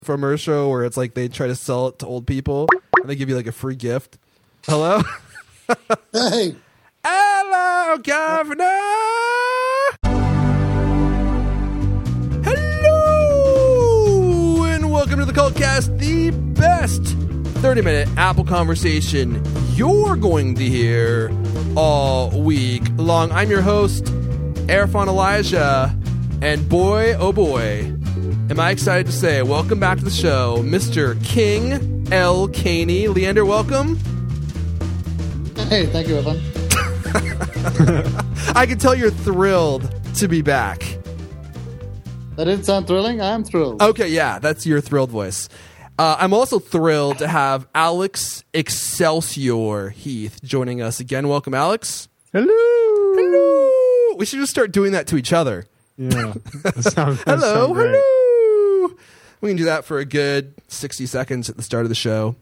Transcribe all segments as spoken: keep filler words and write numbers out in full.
commercial where it's like they try to sell it to old people and they give you like a free gift. Hello? Hey. Hello, Governor! Hello! And welcome to the Cultcast, the best thirty-minute Apple conversation you're going to hear all week long. I'm your host, Erfan Elijah, and boy, oh boy, am I excited to say, welcome back to the show, Mister King L. Caney. Leander, welcome. Hey, thank you, Evan. I can tell you're thrilled to be back. That didn't sound thrilling. I'm thrilled. Okay, yeah, that's your thrilled voice. Uh, I'm also thrilled to have Alex Excelsior Heath joining us again. Welcome, Alex. Hello. Hello. We should just start doing that to each other. Yeah. That sounds, that hello, sounds great. hello. We can do that for a good sixty seconds at the start of the show.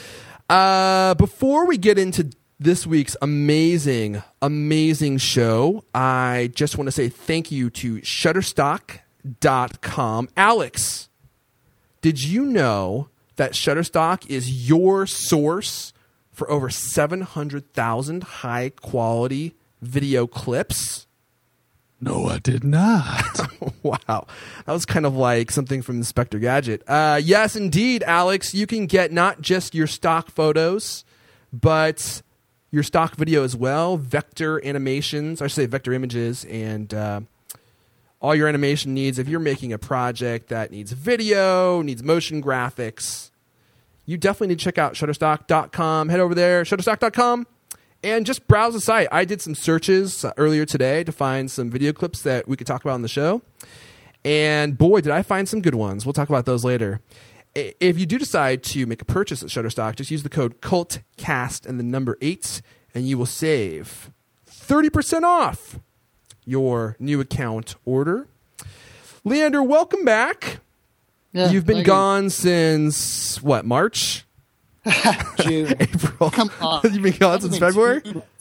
Uh, before we get into this week's amazing, amazing show, I just want to say thank you to Shutterstock dot com. Alex, did you know that Shutterstock is your source for over seven hundred thousand high-quality video clips? No, I did not. Wow. That was kind of like something from Inspector Gadget. Uh, yes, indeed, Alex. You can get not just your stock photos, but your stock video as well, vector animations, I should say vector images, and uh, all your animation needs. If you're making a project that needs video, needs motion graphics, you definitely need to check out Shutterstock dot com. Head over there, Shutterstock dot com, and just browse the site. I did some searches uh, earlier today to find some video clips that we could talk about on the show. And boy, did I find some good ones. We'll talk about those later. If you do decide to make a purchase at Shutterstock, just use the code CULTCAST and the number eight, and you will save thirty percent off your new account order. Leander, welcome back. Yeah, You've been thank gone since, what, March? you. June. April? Come on. You've been gone since February?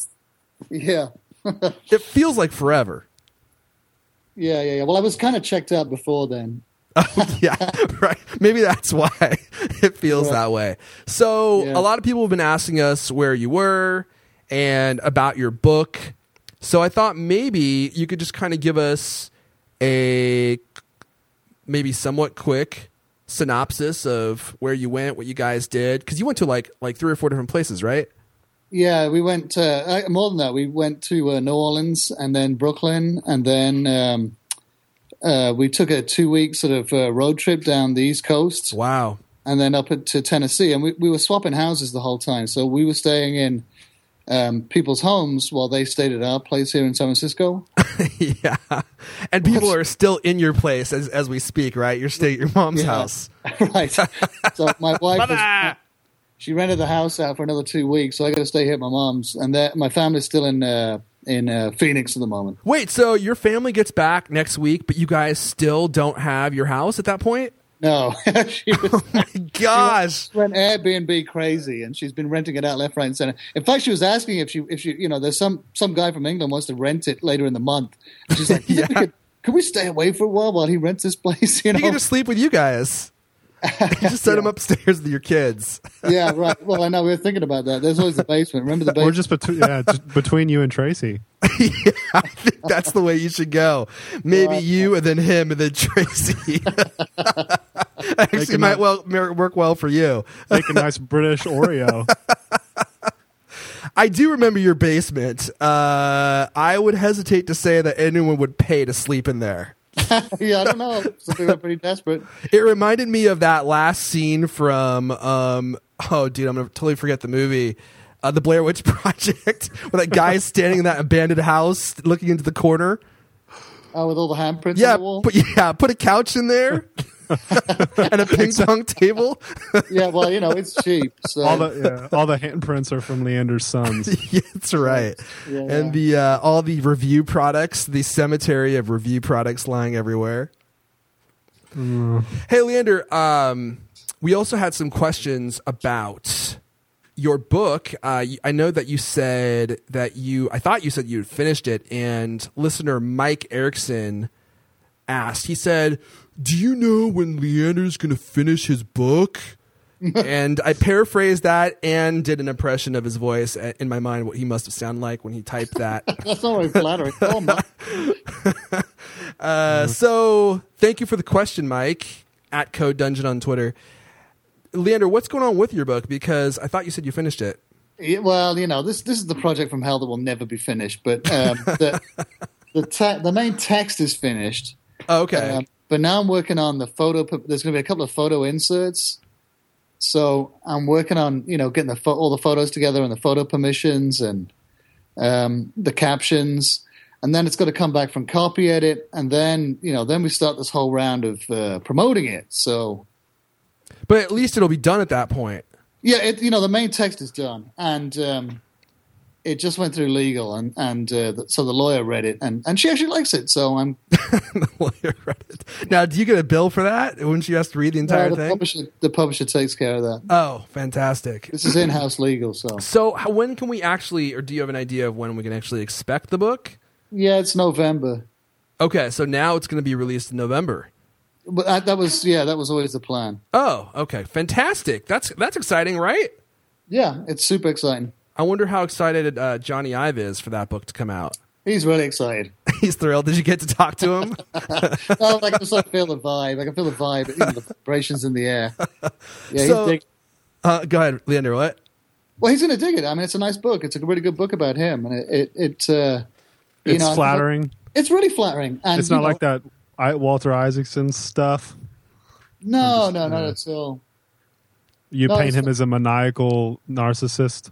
Yeah. It feels like forever. Yeah, yeah, yeah. Well, I was kind of checked out before then. Oh, yeah, right. Maybe that's why it feels Right. that way. So Yeah. a lot of people have been asking us where you were and about your book. So I thought maybe you could just kind of give us a maybe somewhat quick synopsis of where you went, what you guys did, because you went to like like three or four different places, right? Yeah, we went uh, more than that. We went to uh, New Orleans and then Brooklyn, and then um, uh, we took a two-week sort of uh, road trip down the East Coast. Wow. And then up to Tennessee. And we, we were swapping houses the whole time. So we were staying in um, people's homes while they stayed at our place here in San Francisco. Yeah. And people are still in your place as as we speak, right? You're staying at your mom's Yeah. house. Right. So my wife, was, she rented the house out for another two weeks. So I got to stay here at my mom's. And that, my family's still in uh, in uh, Phoenix at the moment. Wait, so your family gets back next week, but you guys still don't have your house at that point? No. she was, Oh my gosh. She went Airbnb crazy, and she's been renting it out left, right, and center. In fact, she was asking if she, if she, you know, there's some some guy from England wants to rent it later in the month. And she's like, Yeah. we could, could we stay away for a while while he rents this place? You know, You can just sleep with you guys. You just set them Yeah. upstairs with your kids. yeah, right. Well, I know we were thinking about that. There's always the basement. Remember the Or basement? just between yeah, just between you and Tracy. Yeah, I think that's the way you should go. Maybe Right. you and then him and then Tracy. Actually, a might nice- well mer- work well for you. Make a nice British Oreo. I do remember your basement. Uh, I would hesitate to say that anyone would pay to sleep in there. yeah, I don't know. Some people are pretty desperate. It reminded me of that last scene from, um, oh, dude, I'm going to totally forget the movie, uh, The Blair Witch Project, where that guy is standing in that abandoned house looking into the corner. Oh, with all the handprints Yeah, on the wall. put, yeah, put a couch in there and a ping pong table. Yeah, well, you know, it's cheap. So All the yeah, all the handprints are from Leander's sons. Yeah, that's right. Yeah, And the uh, all the review products, the cemetery of review products lying everywhere. Hey, Leander, um, we also had some questions about your book. Uh, I know that you said that you, I thought you said you had finished it, and listener Mike Erickson asked, he said, do you know when Leander's going to finish his book? And I paraphrased that and did an impression of his voice in my mind, what he must have sounded like when he typed that. That's not very flattering. Oh, my. uh, so thank you for the question, Mike, at Code Dungeon on Twitter. Leander, what's going on with your book? Because I thought you said you finished it. Yeah, well, you know, this this is the project from hell that will never be finished. But um, the the, te- the main text is finished. Oh, okay. Um, but now I'm working on the photo. There's going to be a couple of photo inserts. So I'm working on, you know, getting the fo- all the photos together and the photo permissions and um, the captions, and then it's got to come back from copy edit, and then you know, then we start this whole round of uh, promoting it. So, but at least it'll be done at that point. Yeah, it, you know, the main text is done, and um, it just went through legal, and and uh, the, so the lawyer read it, and, and she actually likes it. So I'm. The lawyer read it. Now, do you get a bill for that when she has to read the entire no, the thing? Publisher, the publisher takes care of that. Oh, fantastic! This is in-house legal, so. So, how, when can we actually, or do you have an idea of when we can actually expect the book? Yeah, it's November. Okay, so now it's going to be released in November. But that, that was yeah, that was always the plan. Oh, okay, fantastic! That's that's exciting, right? Yeah, it's super exciting. I wonder how excited uh, Johnny Ive is for that book to come out. He's really excited. He's thrilled. Did you get to talk to him? Oh, I can just like feel the vibe. I can feel the vibe, you know, the vibrations in the air. Yeah, So- he's dig- Uh, go ahead, Leander. What? well, he's going to dig it. I mean, it's a nice book. It's a really good book about him, and it it, it uh, you It's know, flattering. It's really flattering. And, It's you not know, like that I, Walter Isaacson stuff. No, just, no, not uh, at all. You No, paint it's- him as a maniacal narcissist.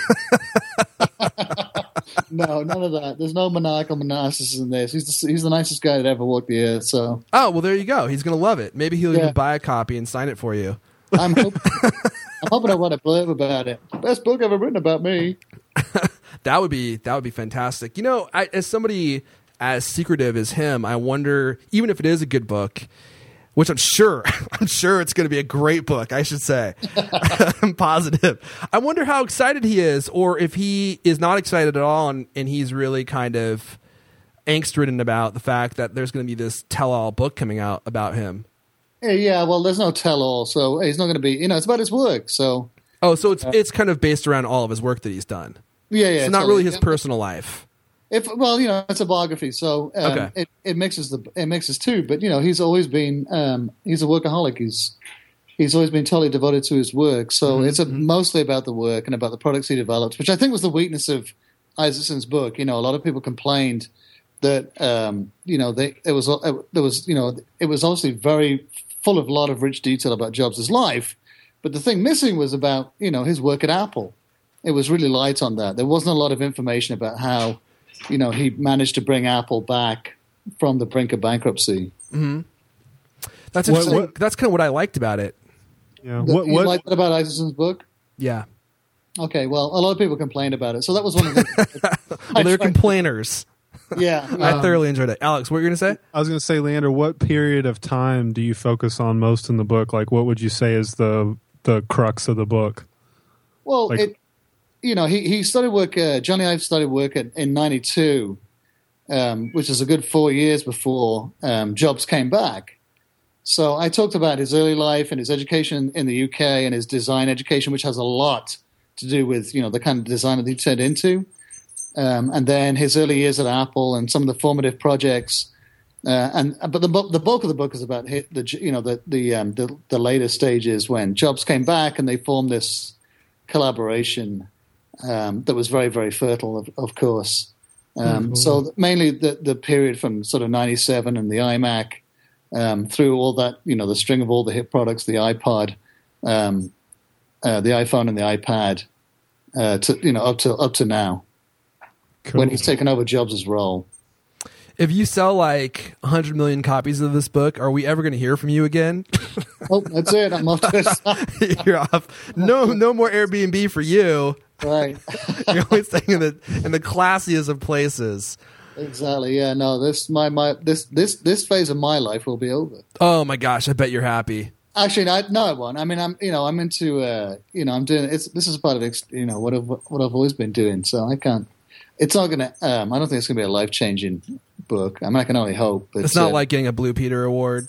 No, none of that. There's no maniacal narcissism in this. He's the, he's the nicest guy that ever walked the earth. So Oh, well, there you go. He's going to love it. Maybe he'll Yeah. even buy a copy and sign it for you. I'm hoping, I'm hoping I want to blurb about it. Best book ever written about me. That would be that would be fantastic. You know, I, as somebody as secretive as him, I wonder, even if it is a good book, which I'm sure, I'm sure it's going to be a great book, I should say. I'm positive. I wonder how excited he is, or if he is not excited at all, and, and he's really kind of angst-ridden about the fact that there's going to be this tell-all book coming out about him. Yeah, yeah, well, there's no tell-all, so he's not going to be, you know, it's about his work, so. Oh, so it's it's kind of based around all of his work that he's done. Yeah, yeah. It's not so- really his personal life. If well, you know, it's a biography, so um, Okay. it, it mixes the it mixes too. But you know, he's always been um, he's a workaholic. He's he's always been totally devoted to his work. So Mm-hmm, it's a, mostly about the work and about the products he develops, which I think was the weakness of Isaacson's book. You know, a lot of people complained that um, you know they, it was it, there was you know it was obviously very full of a lot of rich detail about Jobs' life, but the thing missing was about you know his work at Apple. It was really light on that. There wasn't a lot of information about how. You know, he managed to bring Apple back from the brink of bankruptcy. That's What- interesting. what- That's kind of what I liked about it. Yeah. The- What? you What? like that about Isaacson's book? Yeah. Okay, well, a lot of people complained about it, so that was one of the. Well, they're tried- complainers. yeah, I um, thoroughly enjoyed it. Alex, what were you going to say? I was going to say, Leander, what period of time do you focus on most in the book? Like, what would you say is the the crux of the book? well, like- it, you know, he he started work. Uh, Johnny Ive started work at, in ninety-two, um, which is a good four years before um, Jobs came back. So I talked about his early life and his education in the U K and his design education, which has a lot to do with you know the kind of designer that he turned into, um, and then his early years at Apple and some of the formative projects. Uh, and but the bu- the bulk of the book is about hi- the you know the the um, the, the later stages when Jobs came back and they formed this collaboration um, that was very very fertile, of, of course. Um, So mainly the the period from sort of ninety-seven and the iMac um, through all that you know the string of all the hit products, the iPod, um, uh, the iPhone, and the iPad, uh, to you know up to up to now Cool. when he's taken over Jobs' role. If you sell like one hundred million copies of this book, are we ever going to hear from you again? Oh, that's it. I'm off to the You're off. No, no more Airbnb for you. right. You're always staying in the in the classiest of places. Exactly. Yeah. No. This my my this this this phase of my life will be over. Oh my gosh, I bet you're happy. Actually, no, no, I won't. I mean, I'm you know I'm into uh, you know I'm doing it's this is part of ex- you know what I've what I've always been doing. So I can't. It's not gonna. Um, I don't think it's gonna be a life changing book. I mean, I can only hope. But, It's not uh, like getting a Blue Peter Award.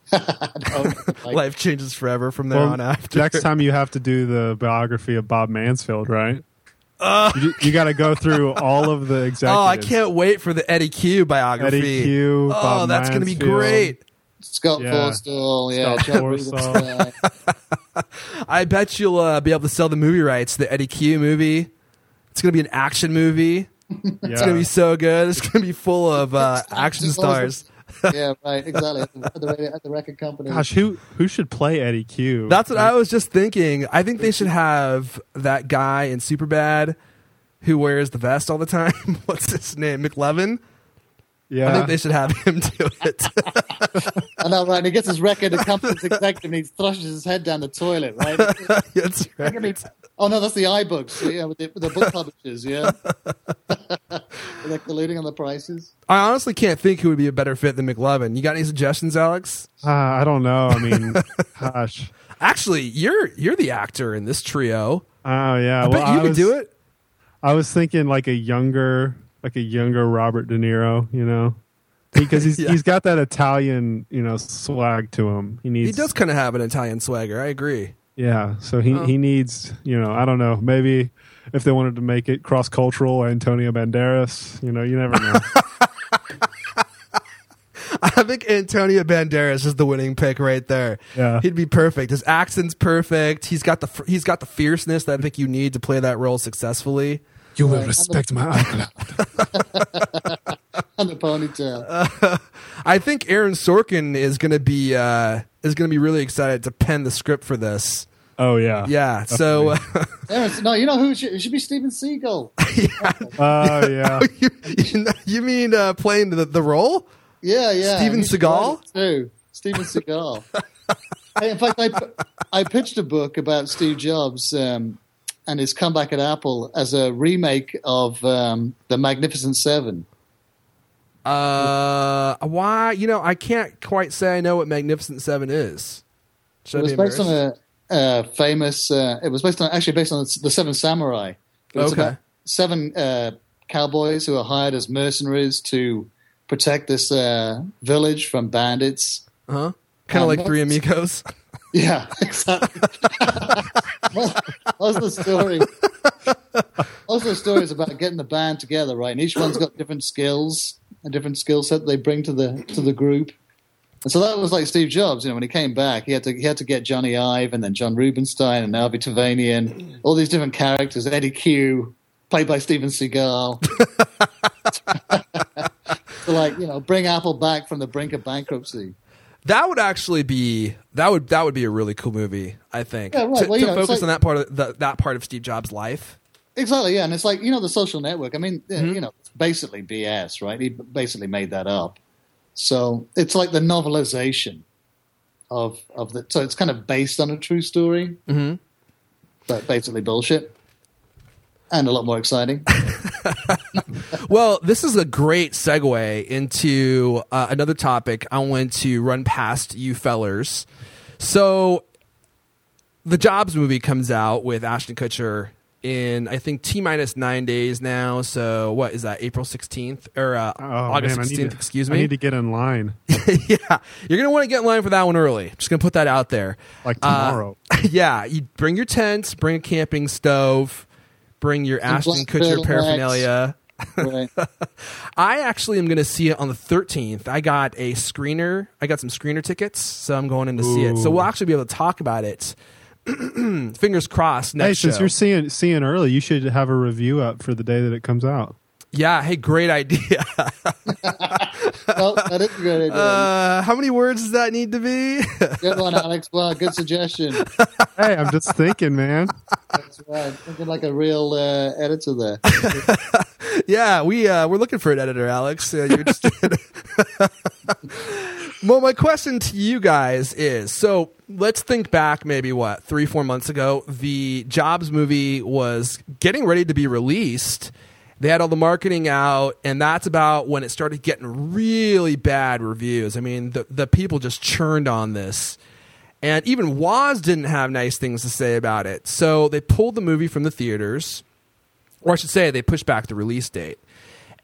No, like, Life changes forever from there Well, on after. next time you have to do the biography of Bob Mansfield, right? Uh, you you got to go through all of the executives. Oh, I can't wait for the Eddie Q biography. Eddie Q. Oh, Bob that's going to be Mansfield. great. Scott Yeah. Forstall, yeah, Scott John Forstall. Rubinstein. I bet you'll uh, be able to sell the movie rights to the Eddie Q movie. It's going to be an action movie. It's Yeah. going to be so good. It's going to be full of uh, action stars. Yeah, right, exactly. At the, at the, at the record company. Gosh, who who should play Eddie Q? That's what I was just thinking. I think they should have that guy in Superbad who wears the vest all the time. What's his name? McLevin? Yeah. I think they should have him do it. I know, right? And he gets his record, the company's executive, and he thrushes his head down the toilet, right? That's Look at me. right. Oh no, that's the iBooks, yeah, with the, with the book publishers, yeah. They're colluding on the prices. I honestly can't think who would be a better fit than McLevin. You got any suggestions, Alex? Uh, I don't know. I mean, gosh. Actually, you're you're the actor in this trio. Oh yeah. I well, bet you I could was, do it. I was thinking like a younger, like a younger Robert De Niro. You know, because he's Yeah. he's got that Italian, you know, swag to him. He needs. He does kind of have an Italian swagger. I agree. Yeah. So he Oh. he needs. You know, I don't know. Maybe if they wanted to make it cross cultural, Antonio Banderas. You know, you never know. I think Antonio Banderas is the winning pick right there. Yeah. He'd be perfect. His accent's perfect. He's got the he's got the fierceness that I think you need to play that role successfully. You will respect my iCloud. And the ponytail. Uh, I think Aaron Sorkin is going to be uh, is going to be really excited to pen the script for this. Oh yeah. Yeah. So Aaron, no, you know who? It should, it should be Steven Seagal. Oh yeah. you, you, you mean uh, playing the the role? Yeah, yeah. Steven He should Seagal? write it Too. Steven Seagal. Hey, in fact, I, I pitched a book about Steve Jobs um, and his comeback at Apple as a remake of um, The Magnificent Seven. Uh, why? You know, I can't quite say I know what Magnificent Seven is. Should It I was be based on embarrassed? a uh, famous. Uh, it was based on actually based on the Seven Samurai. It was Okay. about seven uh, cowboys who are hired as mercenaries to protect this uh, village from bandits. Huh? Kind of Um, like Three that's- Amigos. Yeah, exactly. Most of the story, most of the story is about getting the band together, right? And each one's got different skills, a different skill set they bring to the to the group. And so that was like Steve Jobs. You know, when he came back, he had to he had to get Johnny Ive and then John Rubinstein and Albie Tavanian, all these different characters. Eddie Q, played by Steven Seagal. To like, you know, bring Apple back from the brink of bankruptcy. That would actually be that would that would be a really cool movie. I think Yeah, right. to, Well, you to know, it's focus like- on that part of the, that part of Steve Jobs' life. Exactly, yeah, and it's like, you know, The Social Network. I mean, Mm-hmm. you know, it's basically B S, right? He basically made that up. So it's like the novelization of of the. So it's kind of based on a true story, Mm-hmm. but basically bullshit, and a lot more exciting. Well, this is a great segue into uh, another topic I want to run past you fellers. So, the Jobs movie comes out with Ashton Kutcher in, I think, T minus nine days now. So, what is that, April sixteenth? Or uh, Oh, August man, I need sixteenth, to- excuse I me? need to get in line Yeah. You're going to want to get in line for that one early. Just going to put that out there. like Uh, tomorrow. Yeah. You bring your tent, bring a camping stove, bring your Ashton black Kutcher turtlenecks. paraphernalia. Right. I actually am going to see it on the thirteenth. I got a screener. I got some screener tickets, so I'm going in to see it. So Ooh. we'll actually be able to talk about it. Fingers crossed. Hey, Next since show. you're seeing seeing early, you should have a review up for the day that it comes out. Yeah. Hey, great idea. Well, that is a good idea. uh, how many words does that need to be? Good one, Alex. Well, good suggestion. Hey, I'm just thinking, man. That's right. Thinking like a real uh, editor there. Yeah, we uh, we're looking for an editor, Alex. Uh, you're just well, my question to you guys is: so let's think back, maybe what three, four months ago, the Jobs movie was getting ready to be released. They had all the marketing out, and that's about when it started getting really bad reviews. I mean, the the people just churned on this. And even Woz didn't have nice things to say about it. So they pulled the movie from the theaters, or I should say, they pushed back the release date.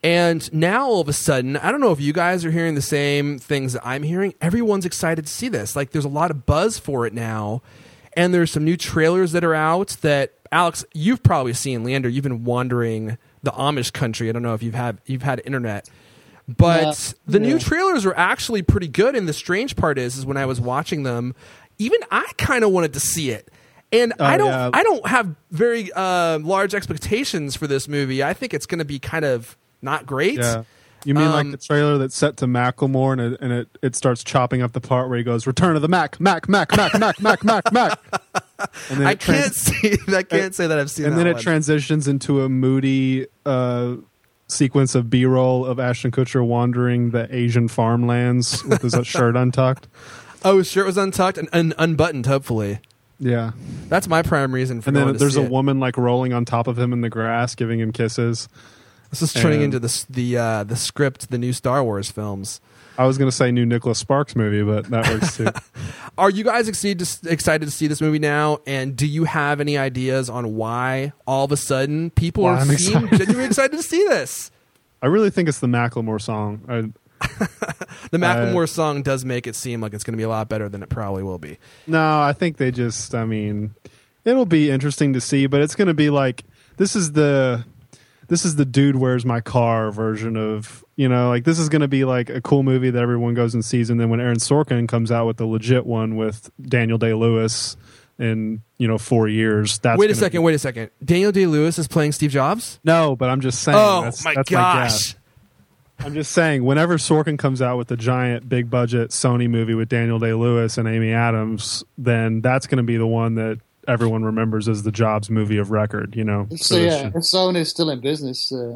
And now all of a sudden, I don't know if you guys are hearing the same things that I'm hearing. Everyone's excited to see this. Like, there's a lot of buzz for it now. And there's some new trailers that are out that, Alex, you've probably seen. Leander, you've been wandering the Amish country. I don't know if you've had you've had internet. But yeah. the yeah. new trailers are actually pretty good. And the strange part is, is when I was watching them, even I kind of wanted to see it. And oh, I don't yeah. I don't have very uh, large expectations for this movie. I think it's going to be kind of not great. Yeah. You mean um, like the trailer that's set to Macklemore and it, and it, it starts chopping up the part where he goes, "Return of the Mac, Mac, Mac, Mac, Mac, Mac, Mac, Mac." And then I can't trans- see. I can't and, say that I've seen. And that then one. It transitions into a moody uh, sequence of B-roll of Ashton Kutcher wandering the Asian farmlands with his shirt untucked. Oh, his shirt was untucked and, and unbuttoned. Hopefully. Yeah, that's my prime reason for. And going then to there's see a it. woman like rolling on top of him in the grass, giving him kisses. This is turning and into the the uh, the script, the new Star Wars films. I was going to say new Nicholas Sparks movie, but that works too. Are you guys excited to, excited to see this movie now? And do you have any ideas on why all of a sudden people well, are I'm seem genuinely excited to see this? I really think it's the Macklemore song. I, the Macklemore uh, song does make it seem like it's going to be a lot better than it probably will be. No, I think they just, I mean, it'll be interesting to see, but it's going to be like, this is the, this is the Dude, Where's My Car version of, you know, like this is going to be like a cool movie that everyone goes and sees. And then when Aaron Sorkin comes out with the legit one with Daniel Day-Lewis in, you know, four years. That's wait a second, be, wait a second. Daniel Day-Lewis is playing Steve Jobs? No, but I'm just saying. Oh that's, my that's gosh. My guess. I'm just saying, whenever Sorkin comes out with the giant, big budget Sony movie with Daniel Day-Lewis and Amy Adams, then that's going to be the one that everyone remembers as the Jobs movie of record, you know. So, yeah, Sony's still in business. Uh,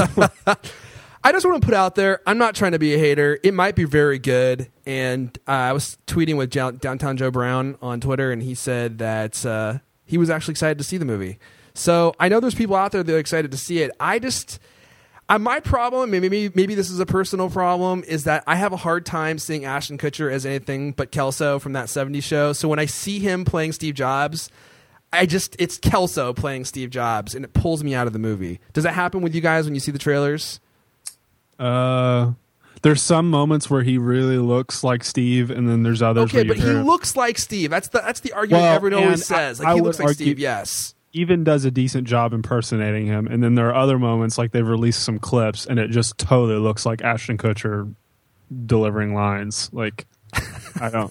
I just want to put out there, I'm not trying to be a hater. It might be very good. And uh, I was tweeting with J- Downtown Joe Brown on Twitter, and he said that uh, he was actually excited to see the movie. So I know there's people out there that are excited to see it. I just... Uh, my problem, maybe maybe this is a personal problem, is that I have a hard time seeing Ashton Kutcher as anything but Kelso from that seventies show. So when I see him playing Steve Jobs, I just it's Kelso playing Steve Jobs, and it pulls me out of the movie. Does that happen with you guys when you see the trailers? Uh, there's some moments where he really looks like Steve, and then there's others. Okay, where but he him. looks like Steve. That's the that's the argument well, everyone always says. Like I he looks like argue, Steve. Yes. Even does a decent job impersonating him, and then there are other moments like they've released some clips and it just totally looks like Ashton Kutcher delivering lines. Like I don't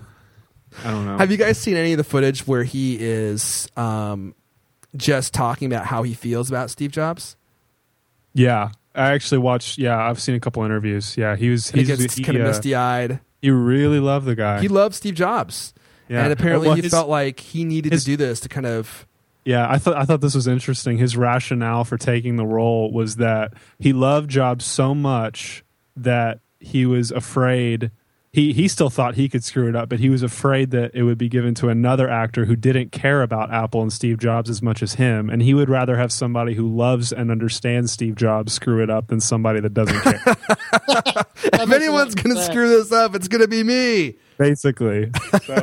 I don't know. Have you guys seen any of the footage where he is um, just talking about how he feels about Steve Jobs? Yeah, I actually watched. Yeah, I've seen a couple interviews. Yeah, he was he's he gets he, kind of uh, misty eyed. You really love the guy. He loves Steve Jobs. Yeah. And apparently well, he his, felt like he needed his, to do this to kind of... Yeah, I thought I thought this was interesting. His rationale for taking the role was that he loved Jobs so much that he was afraid... He, he still thought he could screw it up, but he was afraid that it would be given to another actor who didn't care about Apple and Steve Jobs as much as him. And he would rather have somebody who loves and understands Steve Jobs screw it up than somebody that doesn't care. If anyone's going to screw this up, it's going to be me. Basically. So.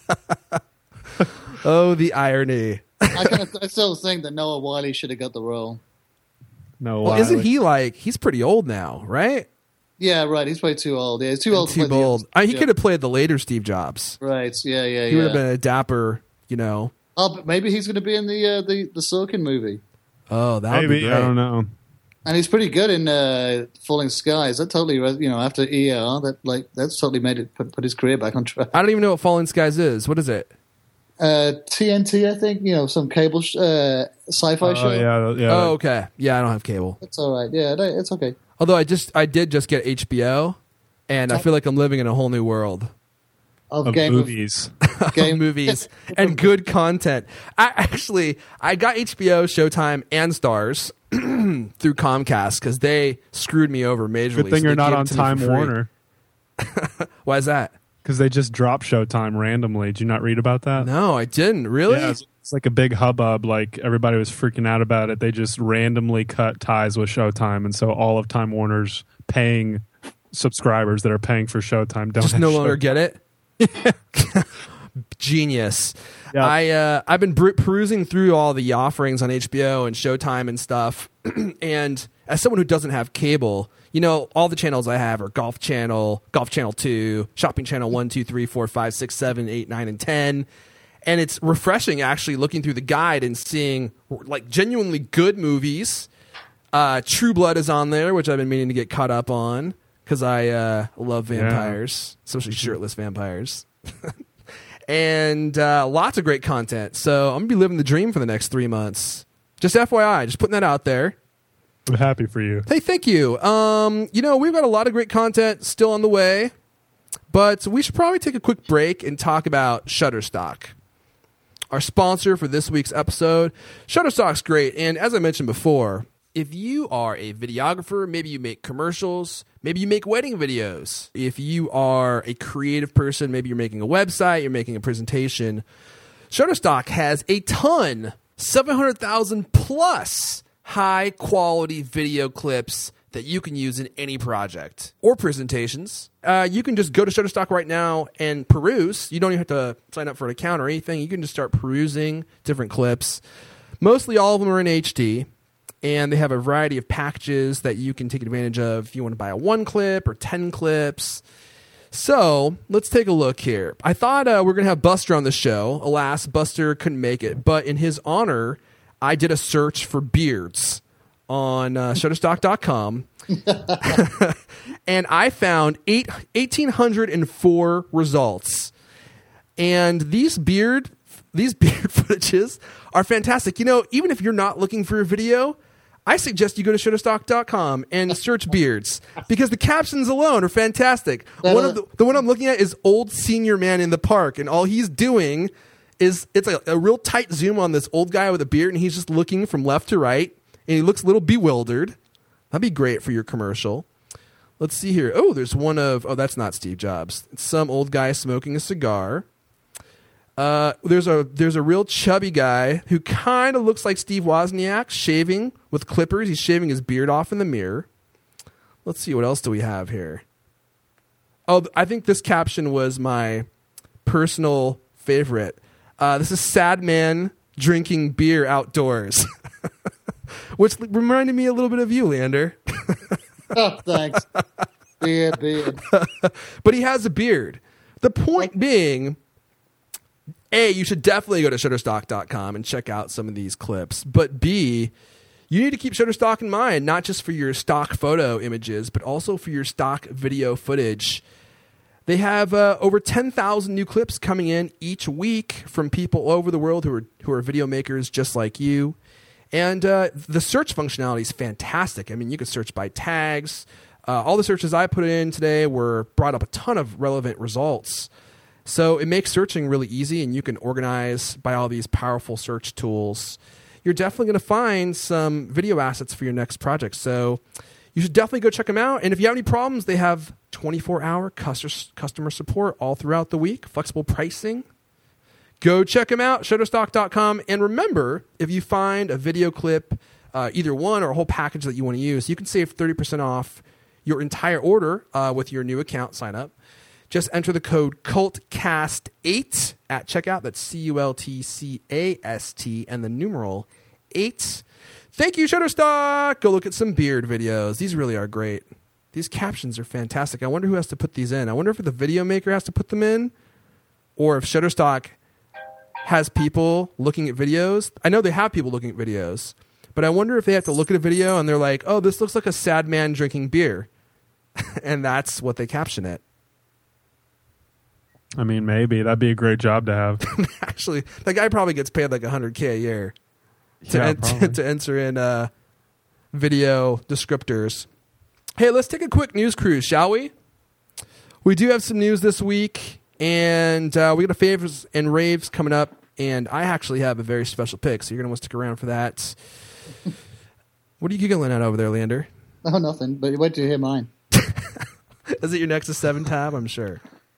Oh, the irony. I, kind of, I still think that Noah Wyle should have got the role. Noah well, Wyle. Isn't he like, he's pretty old now, right? Yeah, right. He's way too old. Yeah, he's too old. Too to old. The, I mean, he yeah. could have played the later Steve Jobs. Right. Yeah, yeah, he yeah. would have been a dapper, you know. Oh, but maybe he's going to be in the uh, the the Sorkin movie. Oh, that would be great. I don't know. And he's pretty good in uh, Falling Skies. That totally, you know, after E R, that like that's totally made it put, put his career back on track. I don't even know what Falling Skies is. What is it? Uh, T N T, I think. You know, some cable sh- uh, sci-fi uh, show. Yeah, yeah. Oh, okay. Yeah, I don't have cable. It's all right. Yeah, it's okay. Although I just I did just get H B O. And I feel like I'm living in a whole new world of, of game movies, of, game movies, and good content. I actually I got H B O, Showtime, and Stars through Comcast because they screwed me over majorly. Good thing so you're not gave on it to me Time for free. Warner. Why is that? Because they just dropped Showtime randomly. Did you not read about that? No, I didn't. Really? Yeah, it's, it's like a big hubbub. Like everybody was freaking out about it. They just randomly cut ties with Showtime, and so all of Time Warner's paying subscribers that are paying for Showtime don't just have no longer Showtime. get it. Genius. Yep. I uh, I've been br- perusing through all the offerings on H B O and Showtime and stuff, and as someone who doesn't have cable, you know, all the channels I have are Golf Channel, Golf Channel Two, Shopping Channel One, Two, Three, Four, Five, Six, Seven, Eight, Nine, and Ten. And it's refreshing actually looking through the guide and seeing like genuinely good movies. Uh, True Blood is on there, which I've been meaning to get caught up on because I uh, love vampires, yeah. especially shirtless vampires. And uh, lots of great content. So I'm going to be living the dream for the next three months. Just F Y I, just putting that out there. I'm happy for you. Hey, thank you. Um, you know, we've got a lot of great content still on the way, but we should probably take a quick break and talk about Shutterstock. Our sponsor for this week's episode. Shutterstock's great, and as I mentioned before, if you are a videographer, maybe you make commercials, maybe you make wedding videos. If you are a creative person, maybe you're making a website, you're making a presentation, Shutterstock has a ton, seven hundred thousand plus high-quality video clips that you can use in any project or presentations. Uh, you can just go to Shutterstock right now and peruse. You don't even have to sign up for an account or anything. You can just start perusing different clips. Mostly all of them are in H D, and they have a variety of packages that you can take advantage of if you want to buy a one clip or ten clips. So let's take a look here. I thought uh, we were going to have Buster on the show. Alas, Buster couldn't make it. But in his honor, I did a search for beards on uh, Shutterstock dot com, and I found eight, one thousand eight hundred four results. And these beard these beard footages are fantastic. You know, even if you're not looking for a video, I suggest you go to Shutterstock dot com and search beards because the captions alone are fantastic. One of the, the one I'm looking at is old senior man in the park, and all he's doing is it's a, a real tight zoom on this old guy with a beard, and he's just looking from left to right. And he looks a little bewildered. That'd be great for your commercial. Let's see here. Oh, there's one of... Oh, that's not Steve Jobs. It's some old guy smoking a cigar. Uh, there's a there's a real chubby guy who kind of looks like Steve Wozniak, shaving with clippers. He's shaving his beard off in the mirror. Let's see. What else do we have here? Oh, I think this caption was my personal favorite. Uh, this is sad man drinking beer outdoors. Which reminded me a little bit of you, Leander. Oh, thanks. Beard, beard. But he has a beard. The point being, A, you should definitely go to Shutterstock dot com and check out some of these clips. But B, you need to keep Shutterstock in mind, not just for your stock photo images, but also for your stock video footage. They have uh, over ten thousand new clips coming in each week from people all over the world who are who are video makers just like you. And uh, the search functionality is fantastic. I mean, you can search by tags. Uh, all the searches I put in today were brought up a ton of relevant results. So it makes searching really easy, and you can organize by all these powerful search tools. You're definitely going to find some video assets for your next project. So you should definitely go check them out. And if you have any problems, they have twenty-four hour customer support all throughout the week, flexible pricing. Go check them out, Shutterstock dot com. And remember, if you find a video clip, uh, either one or a whole package that you want to use, you can save thirty percent off your entire order uh, with your new account sign up. Just enter the code C U L T cast eight at checkout. That's C U L T C A S T and the numeral eight. Thank you, Shutterstock. Go look at some beard videos. These really are great. These captions are fantastic. I wonder who has to put these in. I wonder if the video maker has to put them in or if Shutterstock has people looking at videos. I know they have people looking at videos, but I wonder if they have to look at a video and they're like, oh, this looks like a sad man drinking beer. And that's what they caption it. I mean, maybe. That'd be a great job to have. Actually, that guy probably gets paid like one hundred K a year to, yeah, en- to, to enter in uh, video descriptors. Hey, let's take a quick news cruise, shall we? We do have some news this week. And uh, we got a favors and raves coming up, and I actually have a very special pick, so you're going to want to stick around for that. What are you giggling at over there, Leander? Oh, nothing, but wait till you hear mine. Is it your Nexus seven tab? I'm sure.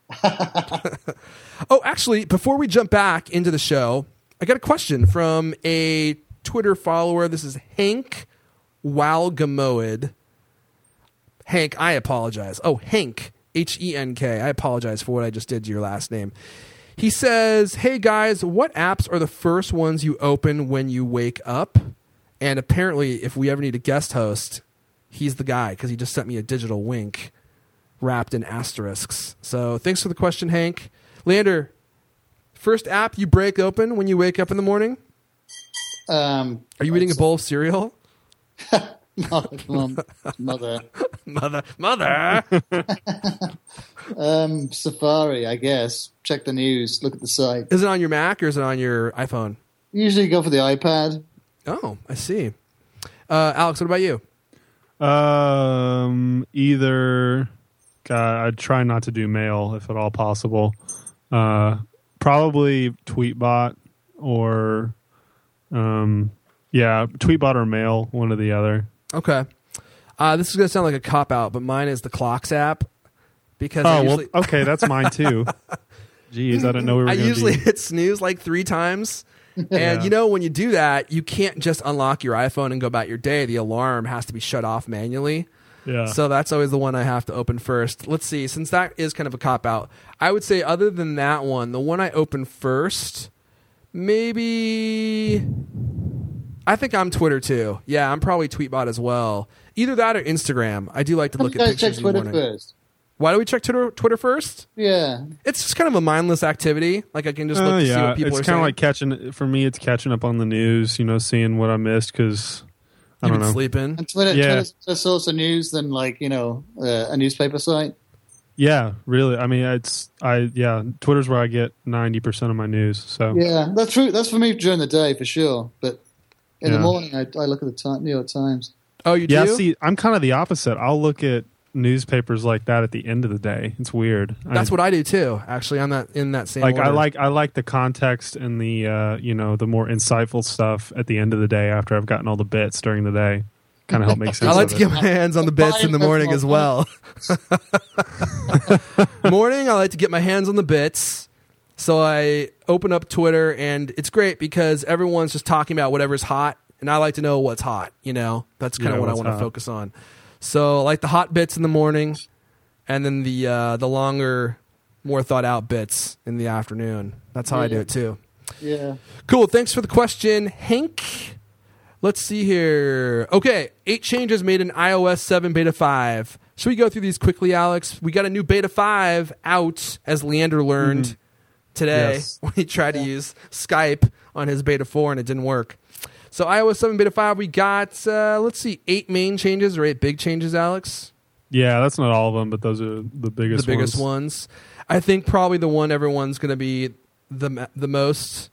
Oh, actually, before we jump back into the show, I got a question from a Twitter follower. This is Hank Walgamoed. Hank, I apologize. Oh, Hank. H E N K. I apologize for what I just did to your last name. He says, hey guys, what apps are the first ones you open when you wake up? And apparently, if we ever need a guest host, he's the guy because he just sent me a digital wink wrapped in asterisks. So thanks for the question, Hank. Leander, first app you break open when you wake up in the morning? Um, Are you eating a bowl of cereal? no, mom, mother. Mother. Mother. um, Safari, I guess. Check the news. Look at the site. Is it on your Mac or is it on your iPhone? Usually go for the iPad. Oh, I see. Uh, Alex, what about you? Um, either God, I try not to do mail if at all possible. Uh, probably Tweetbot or um, yeah, Tweetbot or mail, one or the other. Okay. Uh, this is going to sound like a cop out, but mine is the Clocks app because oh, I usually well, okay, that's mine too. Jeez, I didn't know we were. I gonna usually be... hit snooze like three times. And, Yeah. you know, when you do that, you can't just unlock your iPhone and go about your day. The alarm has to be shut off manually. Yeah. So that's always the one I have to open first. Let's see. Since that is kind of a cop-out, I would say other than that one, the one I open first, maybe... I think I'm Twitter, too. Yeah, I'm probably Tweetbot as well. Either that or Instagram. I do like to How look do at you guys check pictures in the Twitter morning. first? Why do we check Twitter, Twitter first? Yeah. It's just kind of a mindless activity. Like, I can just look Oh to see yeah, what people it's are kind saying. of like catching. For me, it's catching up on the news. You know, seeing what I missed because I You've don't been know. sleeping. And Twitter, Yeah. Twitter's a source of news than like, you know, uh, a newspaper site. Yeah, really. I mean, it's I yeah. Twitter's where I get ninety percent of my news. So Yeah, that's true. That's for me during the day for sure. But in Yeah. the morning, I, I look at the time, New York Times. Oh, you yeah. do? See, I'm kind of the opposite. I'll look at newspapers like that at the end of the day. It's weird. That's I, what I do, too. Actually, I'm not in that same like. order. I like I like the context and the uh, you know the more insightful stuff at the end of the day after I've gotten all the bits during the day. Kind of help make sense. I like of to it. get my hands on the bits in the morning as well. Morning, I like to get my hands on the bits. So I open up Twitter, and it's great because everyone's just talking about whatever's hot, and I like to know what's hot. You know, that's kind of Yeah, what I what's want to hot. focus on. So I like the hot bits in the morning, and then the uh, the longer, more thought out bits in the afternoon. That's how I do Yeah. it too. Yeah. Cool. Thanks for the question, Hank. Let's see here. Okay, eight changes made in iOS seven Beta five. Should we go through these quickly, Alex? We got a new Beta five out, as Leander learned Mhm. today Yes. when he tried Yeah. to use Skype on his Beta four and it didn't work. So iOS seven Beta five, we got, uh, let's see, eight main changes or eight big changes, Alex? Yeah, that's not all of them, but those are the biggest. the biggest ones. ones. I think probably the one everyone's going to be the the most,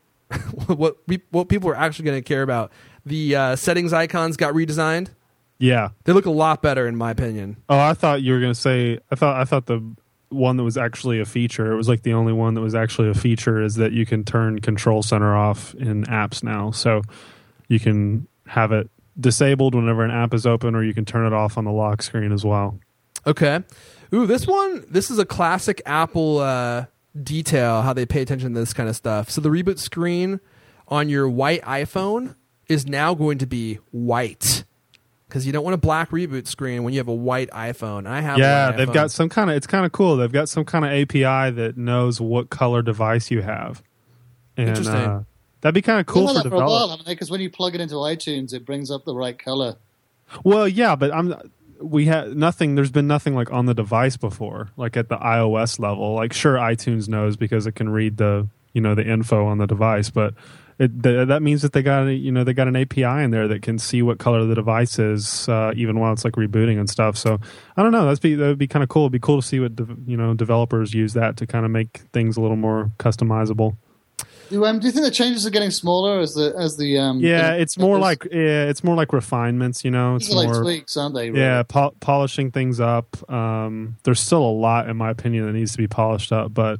what, we, what people are actually going to care about. The uh, settings icons got redesigned. Yeah. They look a lot better, in my opinion. Oh, I thought you were going to say. I thought. I thought the one that was actually a feature. It was like the only one that was actually a feature is that you can turn Control Center off in apps now. So you can have it disabled whenever an app is open, or you can turn it off on the lock screen as well. Okay. Ooh, this one, this is a classic Apple uh, detail, how they pay attention to this kind of stuff. So the reboot screen on your white iPhone is now going to be white because you don't want a black reboot screen when you have a white iPhone. I have a Yeah, white they've iPhone. got some kind of. It's kind of cool. They've got some kind of A P I that knows what color device you have. And, Interesting. Uh, that'd be kind of cool I've for had that for a while, developers. haven't they? Because when you plug it into iTunes, it brings up the right color. Well, yeah, but I'm we had nothing. There's been nothing like on the device before, like at the iOS level. Like, sure, iTunes knows because it can read the you know the info on the device, but it, th- that means that they got a, you know they got an A P I in there that can see what color the device is, uh, even while it's like rebooting and stuff. So I don't know. That's be that would be kind of cool. It'd be cool to see what de- you know developers use that to kind of make things a little more customizable. Do, um, do you think the changes are getting smaller as the as the um? Yeah, as- it's more as- like yeah, it's more like refinements. You know, it's these are like more. tweaks, aren't they? Really? Yeah, pol- polishing things up. Um, there's still a lot, in my opinion, that needs to be polished up, but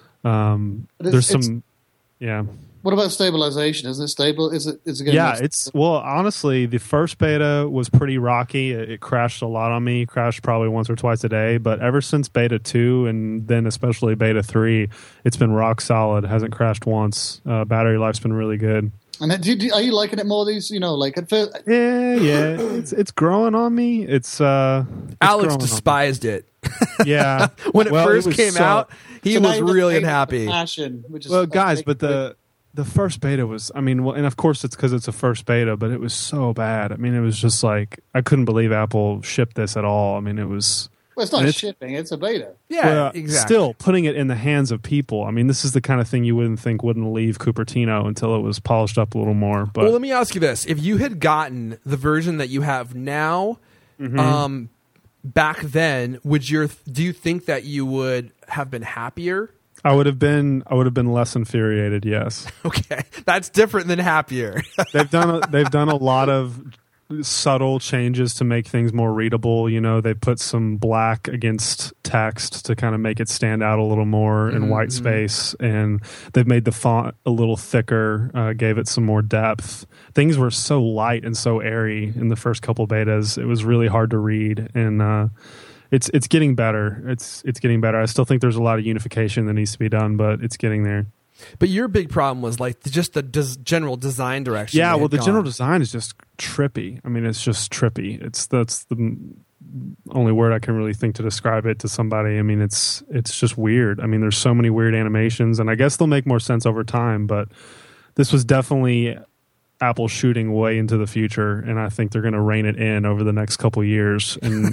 um, But it's- there's it's- some. Yeah, What about stabilization? Is it stable? Is it? Is it getting yeah. less- It's well, honestly, the first beta was pretty rocky. It, it crashed a lot on me. Crashed probably once or twice a day. But ever since beta two, and then especially beta three, it's been rock solid. Hasn't crashed once. Uh, battery life's been really good. And then, do you, do- are you liking it more? These, you know, like at first, Yeah, yeah. It's it's growing on me. It's uh, it's Alex growing on me. despised it Yeah. when it Well, first was came so- out, he So now was you're really paying unhappy. Passion, which is Well, a guys, big- but the the first beta was, I mean, well, and of course it's because it's a first beta, but it was so bad. I mean, it was just like, I couldn't believe Apple shipped this at all. I mean, it was... well, it's not and it's- shipping; it's a beta. Yeah, well, exactly. Still, putting it in the hands of people. I mean, this is the kind of thing you wouldn't think wouldn't leave Cupertino until it was polished up a little more. But well, let me ask you this: if you had gotten the version that you have now, Mm-hmm. um, back then, would your do you think that you would have been happier? I would have been, I would have been less infuriated. Yes, Okay, that's different than happier. they've done, a, they've done a lot of subtle changes to make things more readable. You know, they put some black against text to kind of make it stand out a little more in white space, and they've made the font a little thicker, uh, gave it some more depth. Things were so light and so airy in the first couple betas; it was really hard to read, and uh, it's it's getting better. It's it's getting better. I still think there's a lot of unification that needs to be done, but it's getting there. But your big problem was like just the des- general design direction. Yeah, they well, had the gone. general design is just trippy. I mean, it's just trippy. It's that's the only word I can really think to describe it to somebody. I mean, it's it's just weird. I mean, there's so many weird animations, and I guess they'll make more sense over time. But this was definitely Apple shooting way into the future, and I think they're going to rein it in over the next couple years. And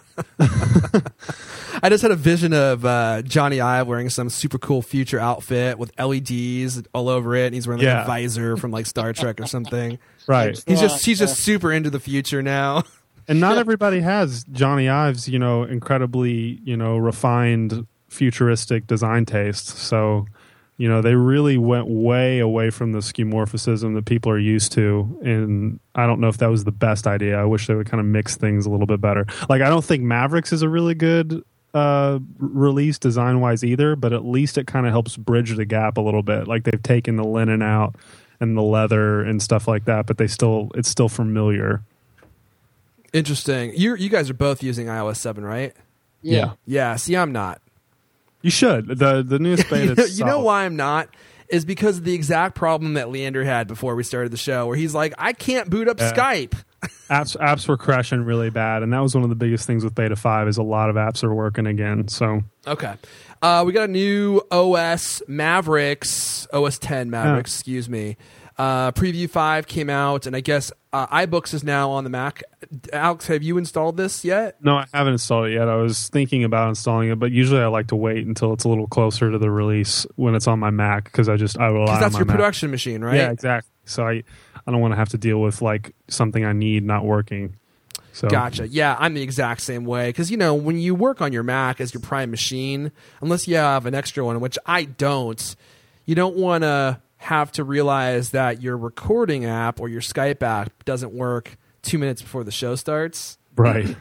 I just had a vision of uh, Johnny Ive wearing some super cool future outfit with L E Ds all over it, and he's wearing like Yeah. a visor from like Star Trek or something. right. He's Yeah, just he's just super into the future now. And not everybody has Johnny Ive's, you know, incredibly, you know, refined futuristic design taste. So, you know, they really went way away from the skeuomorphism that people are used to. And I don't know if that was the best idea. I wish they would kind of mix things a little bit better. Like, I don't think Mavericks is a really good uh, release design-wise either, but at least it kind of helps bridge the gap a little bit. Like, they've taken the linen out and the leather and stuff like that, but they still it's still familiar. Interesting. You you guys are both using iOS seven, right? Yeah. Yeah. See, I'm not. You should. The the newest beta. you know, you know why I'm not is because of the exact problem that Leander had before we started the show, where he's like, I can't boot up Yeah. Skype. apps apps were crashing really bad, and that was one of the biggest things with beta five is a lot of apps are working again. So Okay. Uh, we got a new O S Mavericks, O S ten Mavericks, Yeah. excuse me. Uh, Preview five came out, and I guess uh, iBooks is now on the Mac. Alex, have you installed this yet? no, I haven't installed it yet. I was thinking about installing it, but usually I like to wait until it's a little closer to the release when it's on my Mac because I just I rely Because on that's my your Mac. production machine, right? Yeah, exactly. So I I don't want to have to deal with like something I need not working. So Gotcha. Yeah, I'm the exact same way. Because, you know, when you work on your Mac as your prime machine, unless you have an extra one, which I don't, you don't want to have to realize that your recording app or your Skype app doesn't work two minutes before the show starts. right.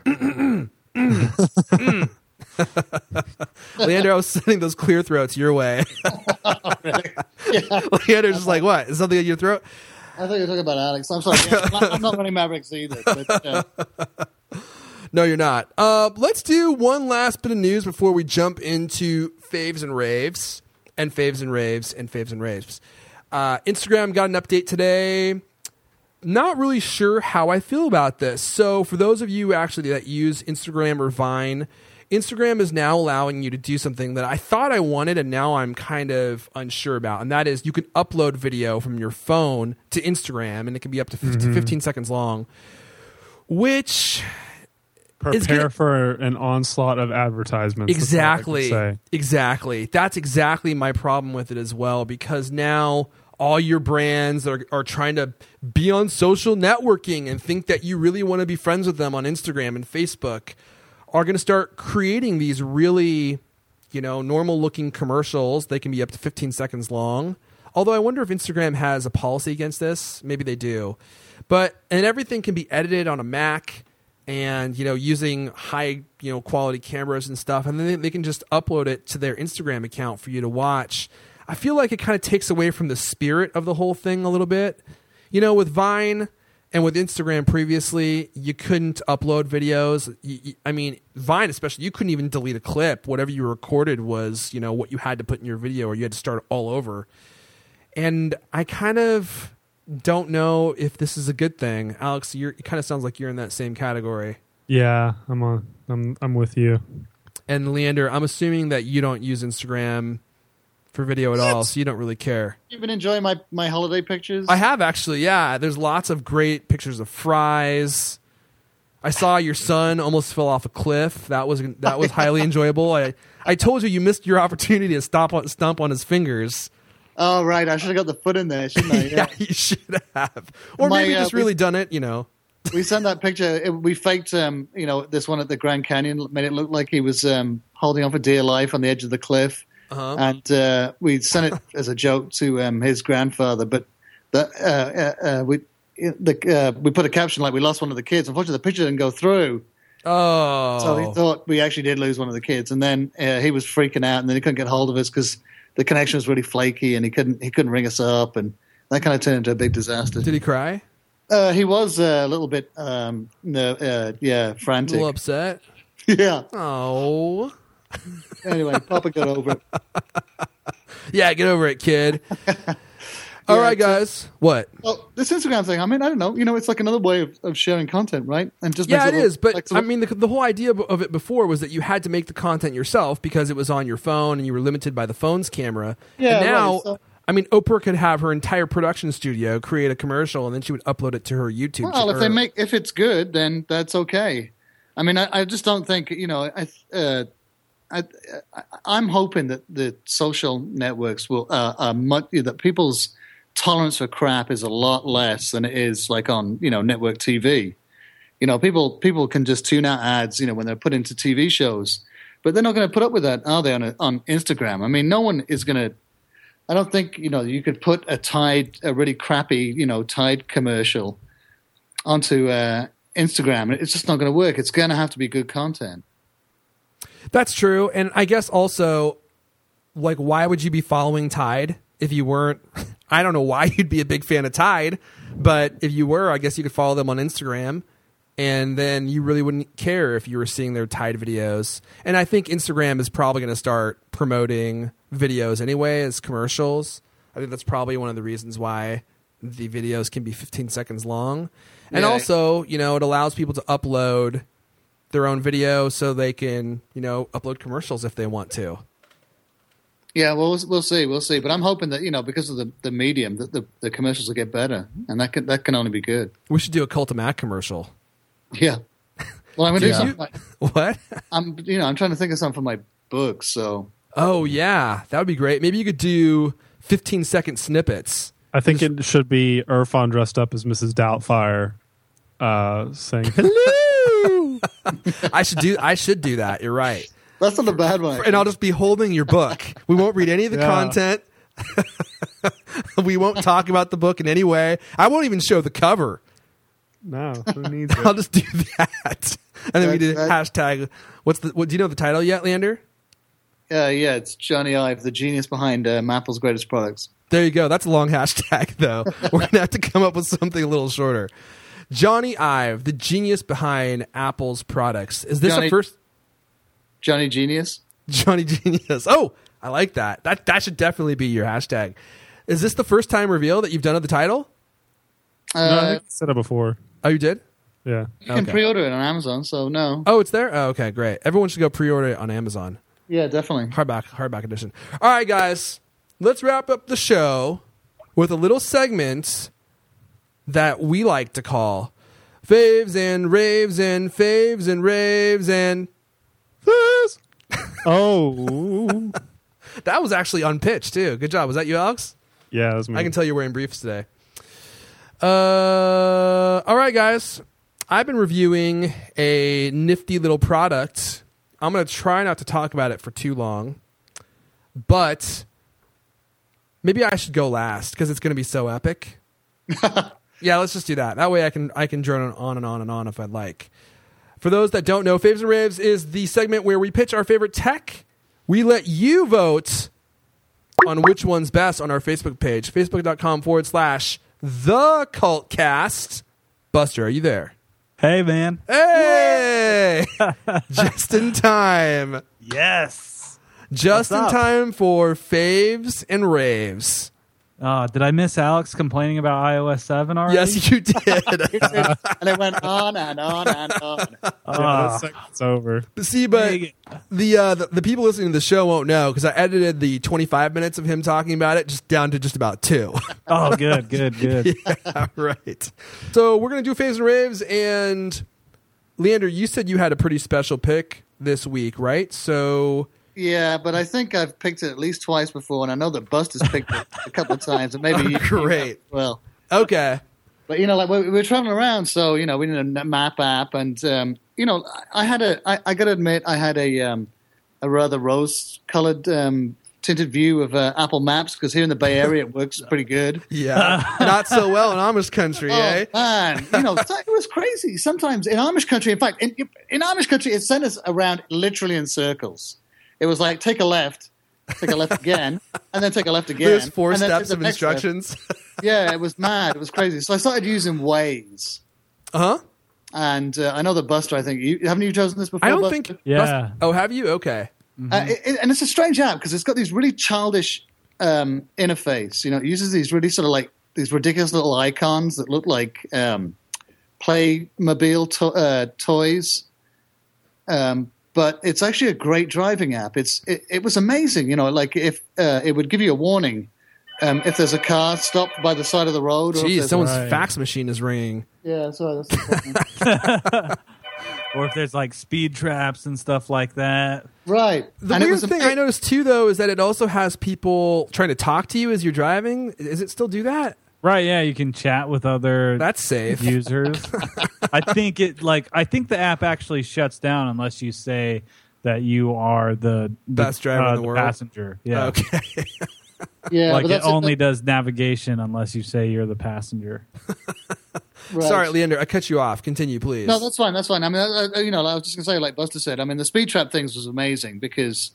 Leander, I was sending those clear throats your way. Leander's just like, what? Is something in your throat? I thought you were talking about Alex. I'm sorry. Yeah, I'm not- I'm not running Mavericks either. But, uh, No, you're not. Uh, let's do one last bit of news before we jump into faves and raves, and faves and raves, and faves and raves. Uh, Instagram got an update today. Not really sure how I feel about this. So, for those of you actually that use Instagram or Vine, Instagram is now allowing you to do something that I thought I wanted, and now I'm kind of unsure about. And that is you can upload video from your phone to Instagram, and it can be up to fifteen, fifteen seconds long, which. It's Prepare gonna- for an onslaught of advertisements. that's all I can Exactly. say. Exactly. That's exactly my problem with it as well, because now all your brands are, are trying to be on social networking and think that you really want to be friends with them on Instagram and Facebook are going to start creating these really, you know, normal looking commercials. They can be up to fifteen seconds long. Although I wonder if Instagram has a policy against this. Maybe they do. But, and everything can be edited on a Mac. And, you know, using high, you know, quality cameras and stuff. And then they, they can just upload it to their Instagram account for you to watch. I feel like it kind of takes away from the spirit of the whole thing a little bit. You know, with Vine and with Instagram previously, you couldn't upload videos. You, you, I mean, Vine especially, you couldn't even delete a clip. Whatever you recorded was, you know, what you had to put in your video, or you had to start all over. And I kind of don't know if this is a good thing. Alex, you're, it kind of sounds like you're in that same category. Yeah, I'm on. I'm I'm with you. And Leander, I'm assuming that you don't use Instagram for video at all, so you don't really care. You've been enjoying my, my holiday pictures? I have, actually, yeah. There's lots of great pictures of fries. I saw your son almost fell off a cliff. That was that was highly enjoyable. I, I told you you missed your opportunity to stomp on, stomp on his fingers. Oh, right. I should have got the foot in there, shouldn't I? Yeah, Yeah, you should have. Or My, maybe uh, just really we- done it, you know. We sent that picture. It, we faked, um, you know, this one at the Grand Canyon. Made it look like he was um, holding on for dear life on the edge of the cliff. Uh-huh. And uh, we sent it as a joke to um, his grandfather. But the, uh, uh, uh, we the, uh, we put a caption like, we lost one of the kids. Unfortunately, the picture didn't go through. Oh. So he thought we actually did lose one of the kids. And then uh, he was freaking out. And then he couldn't get hold of us because the connection was really flaky. And he couldn't, he couldn't ring us up. And that kind of turned into a big disaster. Did he cry? Uh, he was uh, a little bit, um, no, uh, yeah, A frantic. little upset? Yeah. Oh. Anyway, Papa got over it. Yeah, get over it, kid. All Yeah, right, so- guys. What? Well, this Instagram thing, I mean, I don't know. You know, it's like another way of, of sharing content, right? And just Yeah, makes it look is. But like- I mean, the, the whole idea of it before was that you had to make the content yourself because it was on your phone and you were limited by the phone's camera. Yeah, and now, right, so- I mean, Oprah could have her entire production studio create a commercial and then she would upload it to her YouTube. well, if or- they make, if it's good, then that's okay. I mean, I, I just don't think, you know, I, uh, I, I, I'm hoping that the social networks will, uh, are much, that people's tolerance for crap is a lot less than it is like on, you know, network T V. You know, people people can just tune out ads, you know, when they're put into T V shows, but they're not going to put up with that, are they, on a, on Instagram? I mean, no one is going to. I don't think, you know, you could put a Tide, a really crappy, you know, Tide commercial onto uh, Instagram. It's just not going to work. It's going to have to be good content. That's true. And I guess also, like, why would you be following Tide if you weren't? I don't know why you'd be a big fan of Tide, but if you were, I guess you could follow them on Instagram. And then you really wouldn't care if you were seeing their Tide videos. And I think Instagram is probably going to start promoting videos anyway as commercials. I think that's probably one of the reasons why the videos can be fifteen seconds long. And Yeah. also, you know, it allows people to upload their own video so they can, you know, upload commercials if they want to. Yeah, well, we'll, we'll see, we'll see. But I'm hoping that, you know, because of the, the medium, that the, the commercials will get better, and that can that can only be good. We should do a Cult of Mac commercial. Yeah. Well, I'm gonna do Yeah. something. Like, What? I'm, you know, I'm trying to think of something for my book. So Oh, yeah. That would be great. Maybe you could do fifteen second snippets. I think it should be Irfan dressed up as Missus Doubtfire, uh, saying hello. I should do I should do that. You're right. that's not a bad one. And I'll just be holding your book. We won't read any of the Yeah. content. We won't talk about the book in any way. I won't even show the cover. No, who needs I'll it? just do that. And then we do That- hashtag. What's the? What, do you know the title yet, Leander? Uh, yeah, it's Johnny Ive, the genius behind um, Apple's greatest products. There you go. That's a long hashtag, though. We're going to have to come up with something a little shorter. Johnny Ive, the genius behind Apple's products. Is this Johnny- a first? Johnny Genius. Johnny Genius. Oh, I like that. That that should definitely be your hashtag. Is this the first time reveal that you've done of the title? No, I Uh, think I said it before. Oh, you did? Yeah. you can okay. pre-order it on Amazon, so no. Oh, it's there? Oh, okay, great. Everyone should go pre-order it on Amazon. Yeah, definitely. Hardback, hardback edition. All right, guys. Let's wrap up the show with a little segment that we like to call Faves and Raves and Faves and Raves and Faves. Oh, That was actually on pitch, too. Good job. Was that you, Alex? yeah. That was me. I can tell you're wearing briefs today. Uh, all right, guys. I've been reviewing a nifty little product. I'm going to try not to talk about it for too long, but maybe I should go last because it's going to be so epic. Yeah, let's just do that. That way I can I can drone on and on and on if I'd like. For those that don't know, Faves and Raves is the segment where we pitch our favorite tech. We let you vote on which one's best on our Facebook page, facebook.com forward slash the Cultcast. Buster, are you there? Hey, man. Hey! Just in time. Yes. Just What's in up? time for Faves and Raves. Uh, did I miss Alex complaining about i O S seven already? Yes, you did. And it went on and on and on. Yeah, Ah. this segment's over. See, but Dang it. the, uh, the the people listening to the show won't know because I edited the twenty-five minutes of him talking about it just down to just about two. Oh, good, good, good. Yeah, right. So we're gonna do faves and raves, and Leander, you said you had a pretty special pick this week, right? So Yeah, but I think I've picked it at least twice before, and I know that Buster's picked it a couple of times, and maybe you. Great. You have as well. okay, But you know, like we we were traveling around, so you know, we needed a map app, and um, you know, I I had a. I, I got to admit, I had a um, a rather rose-colored um, tinted view of uh, Apple Maps because here in the Bay Area it works pretty good. yeah, not so well in Amish country, Oh eh? man, you know, it was crazy. Sometimes in Amish country, in fact, in, in Amish country, it sent us around literally in circles. It was like take a left, take a left again, and then take a left again. There's four and then steps take of the next left. instructions. Yeah, it was mad. It was crazy. So I started using Waze. Uh huh. And uh, I know that Buster, I think, you haven't you chosen this before? I don't Buster? think. Yeah. Oh, have you? Okay. Uh, it, it- and it's a strange app because it's got these really childish um, interface. You know, it uses these really sort of like these ridiculous little icons that look like um, Playmobil to- uh, toys. Um, but it's actually a great driving app. It's it, it was amazing. You know, like if uh, it would give you a warning um, if there's a car stopped by the side of the road. Or if Geez, there's- someone's Right. fax machine is ringing. yeah, sorry, that's the problem. Or if there's like speed traps and stuff like that. Right. The And it weird was thing ama- I noticed too, though, is that it also has people trying to talk to you as you're driving. Is it still do that? Right, yeah, you can chat with other That's safe. users. I think it like I think the app actually shuts down unless you say that you are the, the Best driver in uh, the world? passenger. Yeah. Okay. yeah, Like but it that's only does navigation unless you say you're the passenger. right. Sorry, Leander, I cut you off. Continue, please. No, that's fine. That's fine. I mean, I, I- you know, I was just gonna say, like Buster said. I mean, the speed trap things was amazing because,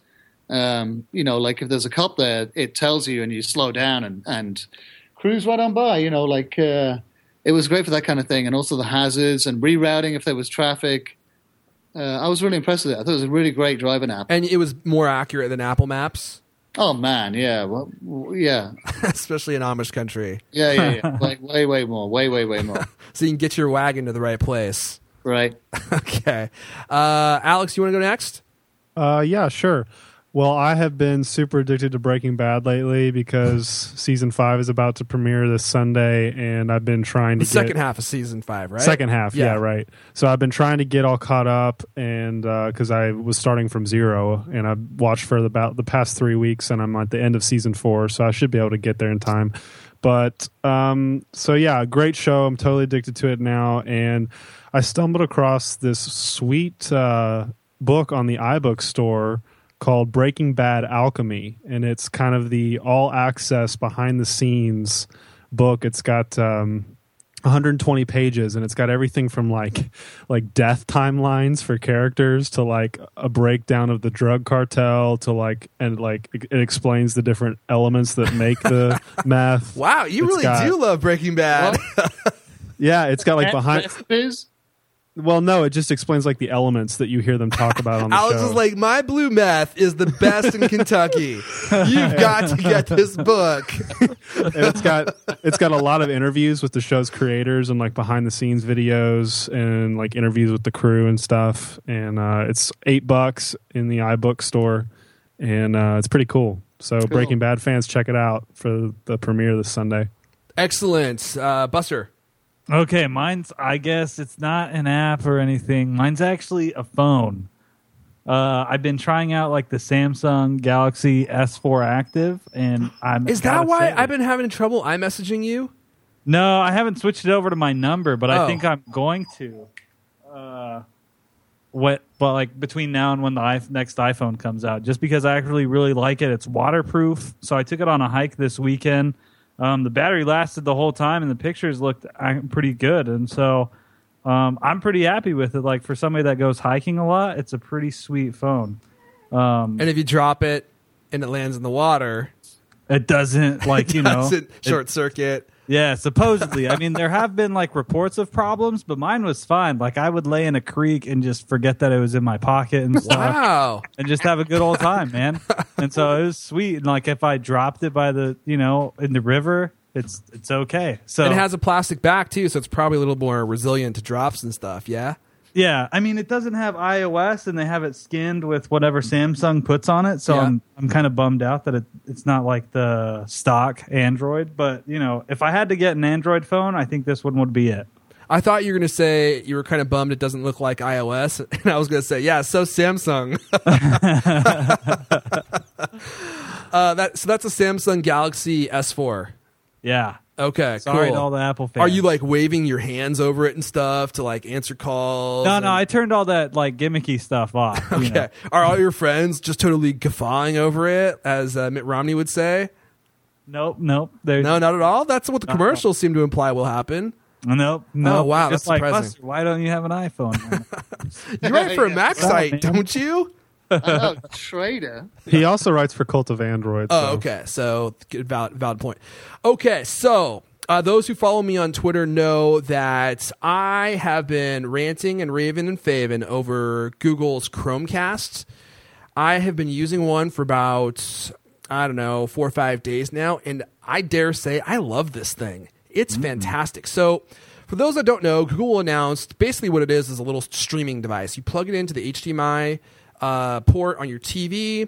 um, you know, like if there's a cop there, it tells you, and you slow down and and cruise right on by. You know, like uh, it was great for that kind of thing, and also the hazards and rerouting if there was traffic. Uh, I was really impressed with it. I thought it was a really great driving app. and it was more accurate than Apple Maps, Oh man, yeah, well, yeah, especially in Amish country. yeah, yeah, yeah. Like way, way more, way, way, way more. So you can get your wagon to the right place. Right. Okay. Uh, Alex, you want to go next? Uh, yeah, sure. Well, I have been super addicted to Breaking Bad lately because season five is about to premiere this Sunday, and I've been trying to The get second half of season five, right? second half. Yeah. Yeah. right. So I've been trying to get all caught up, and because I was starting from zero, and I've watched for about the past three weeks, and I'm at the end of season four, so I should be able to get there in time. But um, so yeah, great show. I'm totally addicted to it now, and I stumbled across this sweet uh, book on the iBook store called Breaking Bad Alchemy, and it's kind of the all access behind the scenes book. It's got um, one hundred twenty pages, and it's got everything from like like death timelines for characters to like a breakdown of the drug cartel to like and like it it explains the different elements that make the meth. Wow, you It's really got- do love Breaking Bad. Yeah, it's got like behind. Recipes? Well, no, it just explains like the elements that you hear them talk about on the Alex show. is like, my blue meth is the best in Kentucky. You've got to get this book. And it's got it's got a lot of interviews with the show's creators and like behind the scenes videos and like interviews with the crew and stuff. And uh, it's eight bucks in the iBook store, and uh, it's pretty cool. So Breaking Bad fans, check it out for the premiere this Sunday. Excellent. Uh, Buster. Okay, mine's, I guess it's not an app or anything. Mine's actually a phone. Uh, I've been trying out like the Samsung Galaxy S four Active, and I'm. Is that gotta why say- I've been having trouble iMessaging you? No, I haven't switched it over to my number, but I Oh. think I'm going to. Uh, what? But like between now and when the i- next iPhone comes out, just because I actually really like it. It's waterproof, so I took it on a hike this weekend. Um, the battery lasted the whole time, and the pictures looked uh, pretty good, and so um, I'm pretty happy with it. Like for somebody that goes hiking a lot, it's a pretty sweet phone. Um, And if you drop it and it lands in the water, it doesn't like you know doesn't it- short circuit. Yeah, supposedly. I mean, there have been like reports of problems, but mine was fine. Like I would lay in a creek and just forget that it was in my pocket and stuff, Wow. and just have a good old time, man. And so it was sweet. And like if I dropped it by the, you know, in the river, it's it's okay. So And it has a plastic back too, so it's probably a little more resilient to drops and stuff. Yeah. yeah, I mean, it doesn't have iOS, and they have it skinned with whatever Samsung puts on it. So Yeah. I'm I'm kind of bummed out that it, it's not like the stock Android. But you know, if I had to get an Android phone, I think this one would be it. I thought you were going to say you were kind of bummed it doesn't look like iOS, and I was going to say, yeah, so Samsung. uh, that so that's a Samsung Galaxy S four. Yeah. Okay, Sorry cool. to all the Apple fans. Are you like waving your hands over it and stuff to like answer calls? No, and- no, I turned all that like gimmicky stuff off. you Okay. know. Are all your friends just totally guffawing over it, as uh, Mitt Romney would say? Nope, nope. There's, No, not at all. That's what the Uh-uh. commercials seem to imply will happen. Nope, no. Oh, wow, Just that's like, surprising. Buster, why don't you have an iPhone? man? You write for a Yeah. Mac Stop, site, man. don't you? I know, trader. He also writes for Cult of Android. Oh, so- okay. So good, valid, valid point. Okay, so uh, those who follow me on Twitter know that I have been ranting and raving and faving over Google's Chromecast. I have been using one for about, I don't know, four or five days now, and I dare say I love this thing. It's fantastic. So for those that don't know, Google announced basically what it is is a little streaming device. You plug it into the H D M I uh, port on your T V,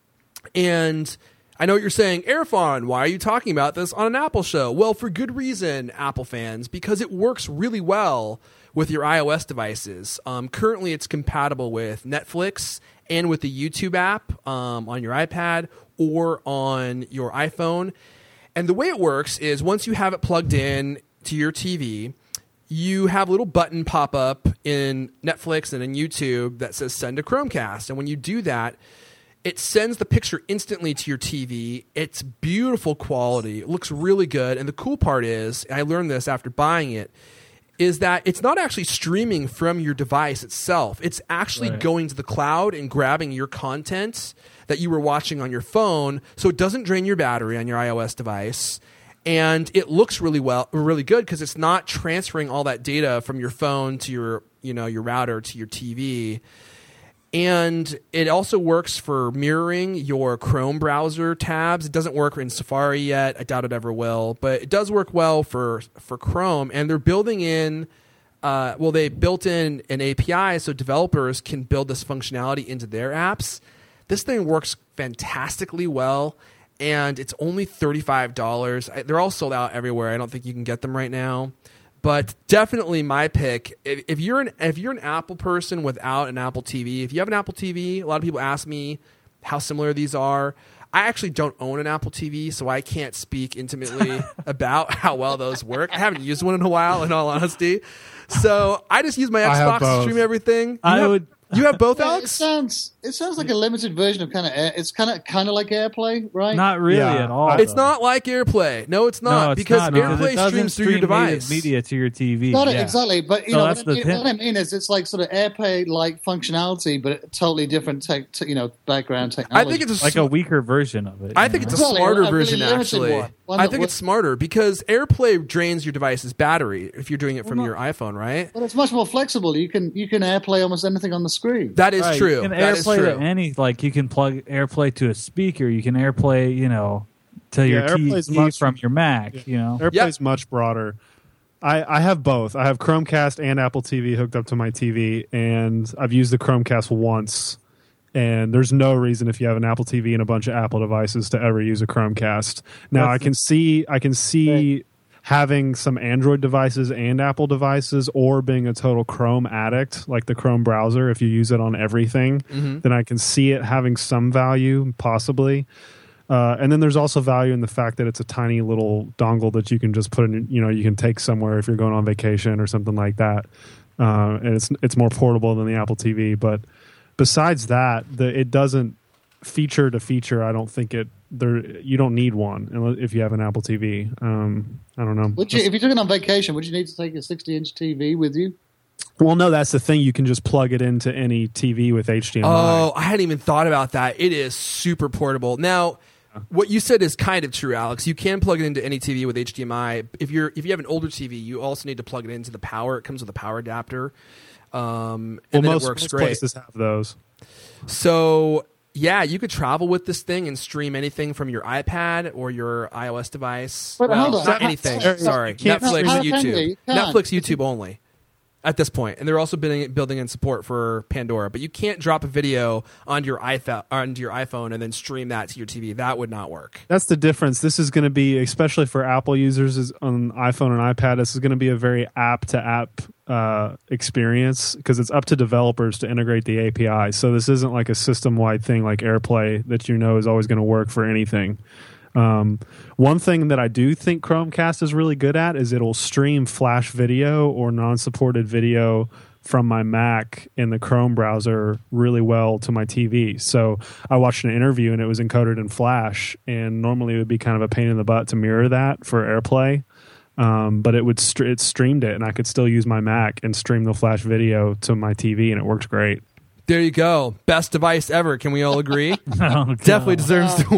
and I know what you're saying, Erfan, why are you talking about this on an Apple show? Well, for good reason, Apple fans, because it works really well with your iOS devices. Um, currently, it's compatible with Netflix and with the YouTube app um, on your iPad or on your iPhone. And the way it works is once you have it plugged in to your T V, you have a little button pop up in Netflix and in YouTube that says send a Chromecast. And when you do that, it sends the picture instantly to your T V. It's beautiful quality. It looks really good. And the cool part is, and I learned this after buying it, is that it's not actually streaming from your device itself. It's actually Right. going to the cloud and grabbing your content that you were watching on your phone, so it doesn't drain your battery on your iOS device. And it looks really well, really good because it's not transferring all that data from your phone to your, you know, your router to your T V. And it also works for mirroring your Chrome browser tabs. It doesn't work in Safari yet. I doubt it ever will, but it does work well for for Chrome. And they're building in, uh, well, they built in an A P I so developers can build this functionality into their apps. This thing works fantastically well, and it's only thirty-five dollars. I, they're all sold out everywhere. I don't think you can get them right now. But definitely my pick. If, if you're an if you're an Apple person without an Apple T V, if you have an Apple T V, a lot of people ask me how similar these are. I actually don't own an Apple T V, so I can't speak intimately about how well those work. I haven't used one in a while, in all honesty. So I just use my I have Xbox to both. stream everything. You I have, would- You have both, Yeah, it Alex? sounds it sounds like a limited version of kind of air, it's kind of kind of like AirPlay, right? Not really Yeah. at all. It's though. not like AirPlay. No, it's not No, it's because not, because AirPlay it doesn't streams through your stream device. native media to your T V. Got it, yeah. exactly. But you So know that's what I, the mean, tip. what I mean is it's like sort of AirPlay like functionality, but totally different tech, t- you know, background I technology. think it's a like sm- a weaker version of it. I you think know? it's a Exactly, smarter a really version, limited actually. one. One I that think would- it's smarter because AirPlay drains your device's battery if you're doing it from Well, your iPhone, right? But it's much more flexible. You can you can AirPlay almost anything on the screen. That is Right, true. You can That is AirPlay true. to any like you can plug AirPlay to a speaker. You can AirPlay, you know, to Yeah, your AirPlay's T V much- from your Mac. You know, AirPlay's much broader. I, I have both. I have Chromecast and Apple T V hooked up to my T V, and I've used the Chromecast once. And there's no reason if you have an Apple T V and a bunch of Apple devices to ever use a Chromecast. Now That's I can see I can see having some Android devices and Apple devices, or being a total Chrome addict, like the Chrome browser. If you use it on everything, Mm-hmm. then I can see it having some value, possibly. Uh, and then there's also value in the fact that it's a tiny little dongle that you can just put in, you know, you can take somewhere if you're going on vacation or something like that. Uh, and it's it's more portable than the Apple T V. But besides that, the, it doesn't feature to feature. I don't think it there. You don't need one unless- if you have an Apple T V. Um, I don't know. Would you, if you took it on vacation, would you need to take a sixty inch T V with you? Well, no, that's the thing. You can just plug it into any T V with H D M I. Oh, I hadn't even thought about that. It is super portable. Now, what you said is kind of true, Alex. You can plug it into any T V with H D M I. If you're if you have an older T V, you also need to plug it into the power. It comes with a power adapter, um, and well, then most, it works most great. places have those. So yeah, you could travel with this thing and stream anything from your iPad or your iOS device. But well, hold on. not How- anything. how- Sorry, can't Netflix, stream- How can YouTube, you? You can't. Netflix, YouTube only. At this point, and they're also building building in support for Pandora, but you can't drop a video onto your iPhone onto your iPhone and then stream that to your T V. That would not work. That's the difference. This is going to be, especially for Apple users is on iPhone and iPad, this is going to be a very app-to-app uh, experience because it's up to developers to integrate the A P I. So this isn't like a system-wide thing like AirPlay that you know is always going to work for anything. Um, one thing that I do think Chromecast is really good at is it'll stream Flash video or non-supported video from my Mac in the Chrome browser really well to my T V. So I watched an interview and it was encoded in Flash, and normally it would be kind of a pain in the butt to mirror that for AirPlay. Um, but it would st- it streamed it, and I could still use my Mac and stream the Flash video to my T V, and it worked great. There you go. Best device ever. Can we all agree? Oh, Definitely God. deserves to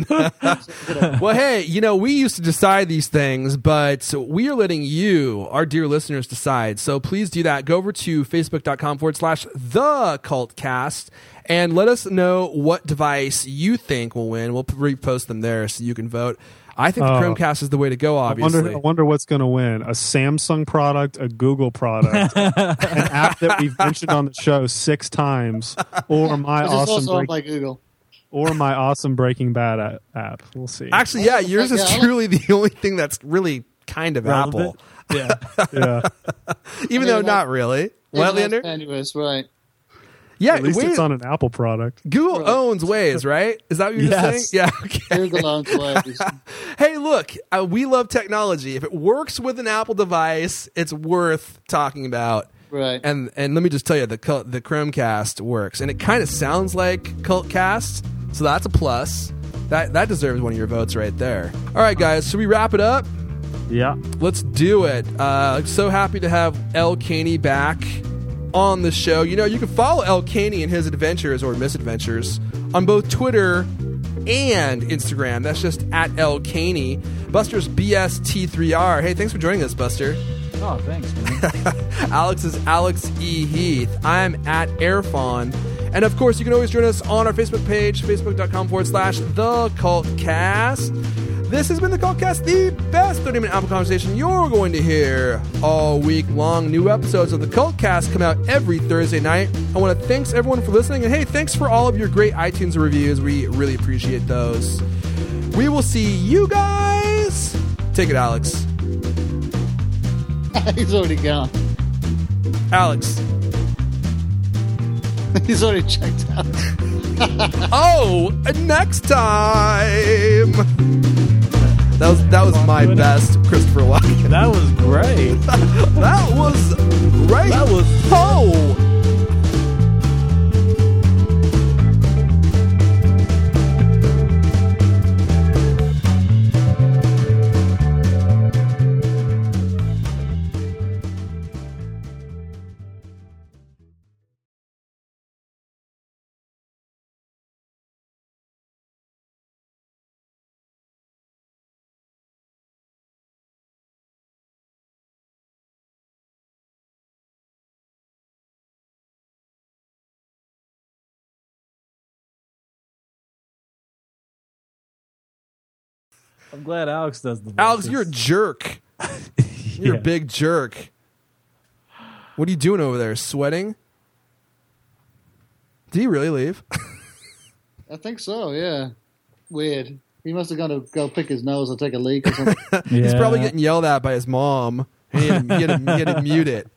win. Well, hey, you know, we used to decide these things, but we are letting you, our dear listeners, decide. So please do that. Go over to facebook.com forward slash the cultcast and let us know what device you think will win. We'll repost them there so you can vote. I think the Oh. Chromecast is the way to go, I obviously. wonder, I wonder what's going to win. A Samsung product, a Google product, an app that we've mentioned on the show six times, or my Which is awesome also owned break, by Google. or my awesome Breaking Bad a- app. We'll see. Actually, yeah, yours is Yeah, I like- truly the only thing that's really kind of Apple. Yeah. Yeah, Even I though mean, not really. Well, Even Leander? that's tenuous, right? Yeah, at least wait, it's on an Apple product. Google Right. owns Waze, right? Is that what you're Yes. saying? Yeah. Okay. Google owns Waze. Hey, look, uh, we love technology. If it works with an Apple device, it's worth talking about. Right. And and let me just tell you, the cul- the Chromecast works, and it kind of sounds like Cultcast, so that's a plus. That that deserves one of your votes right there. All right, guys, should we wrap it up? Yeah. Let's do it. Uh, so happy to have El Caney back on the show. You know, you can follow El Caney and his adventures or misadventures on both Twitter and Instagram. That's just at El Caney. Buster's B S T three R. Hey, thanks for joining us, Buster. Oh, thanks, man. Alex is Alex E. Heath. I'm at Airfon. And of course, you can always join us on our Facebook page, facebook.com forward slash The Cultcast. This has been The Cultcast, the best thirty-minute Apple conversation you're going to hear all week long. New episodes of The Cultcast come out every Thursday night. I want to thanks everyone for listening. And hey, thanks for all of your great iTunes reviews. We really appreciate those. We will see you guys. Take it, Alex. He's already gone. Alex. He's already checked out. Oh, next time. That was that was my best Christopher Walken. That was great. That was great. That was oh. I'm glad Alex does the Alex, voices. you're a jerk. You're Yeah. a big jerk. What are you doing over there? Sweating? Did he really leave? I think so, yeah. Weird. He must have gone to go pick his nose or take a leak or something. He's Yeah. probably getting yelled at by his mom. He had, he had, to, he had to mute it.